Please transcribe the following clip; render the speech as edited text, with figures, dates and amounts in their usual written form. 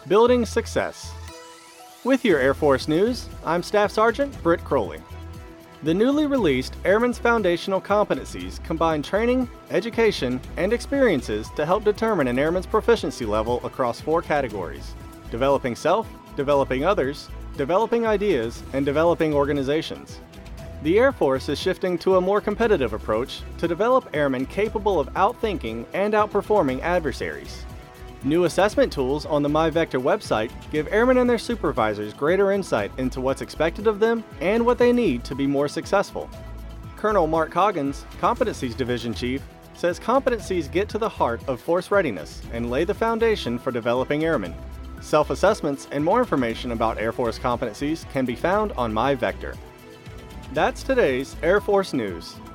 Building Success. With your Air Force news, I'm Staff Sergeant Britt Crowley. The newly released Airman's Foundational Competencies combine training, education, and experiences to help determine an airman's proficiency level across 4 categories: developing self, developing others, developing ideas, and developing organizations. The Air Force is shifting to a more competitive approach to develop airmen capable of outthinking and outperforming adversaries. New assessment tools on the MyVector website give airmen and their supervisors greater insight into what's expected of them and what they need to be more successful. Colonel Mark Coggins, Competencies Division Chief, says competencies get to the heart of force readiness and lay the foundation for developing airmen. Self-assessments and more information about Air Force competencies can be found on MyVector. That's today's Air Force News.